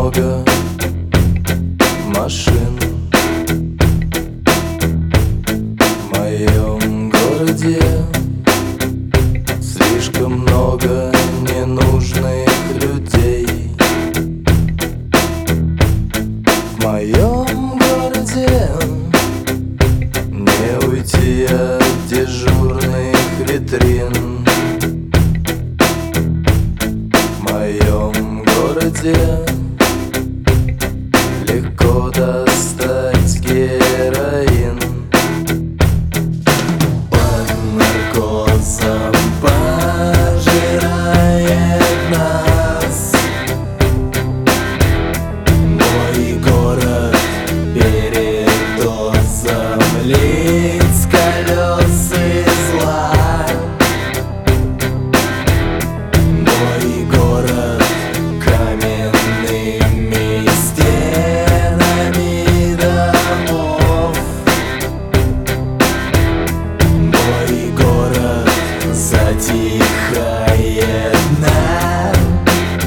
много машин в моем городе, слишком много ненужных людей. В моем городе не уйти от дежурных витрин. В моем городе легко достать героин. Под наркозом пожирает нас мой город, передозом лиц, колес и зла. Мой город каменными стенами домов. Мой город затихает нам,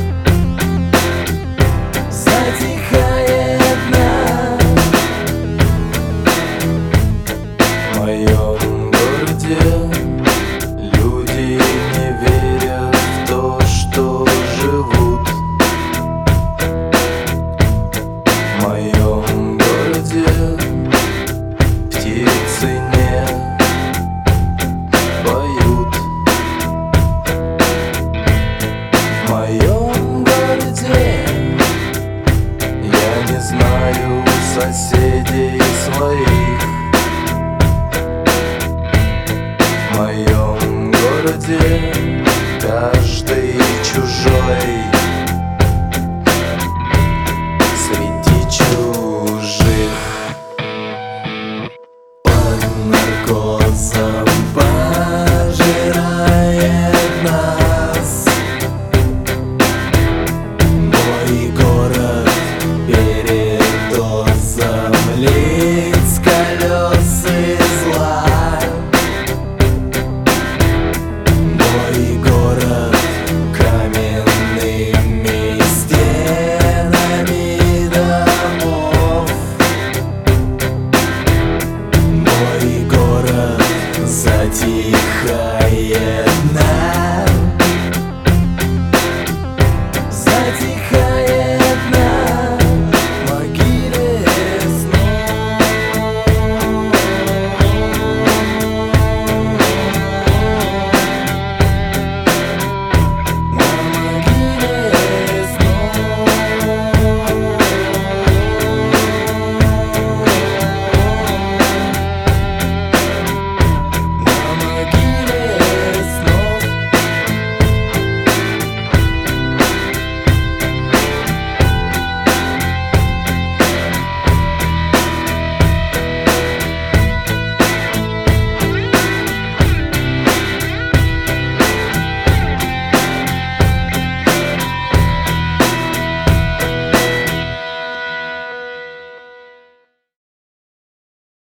затихает нам. В моем городе люди не верят в то, что живут. В моем городе птицы не поют. В моем городе я не знаю соседей своих. В моем городе каждый чужой среди чужих. Под наркозом пожирает нас мой город, передозом лиц, колес и зла. Мой город каменными стенами домов. Мой город затихает нам, затихает.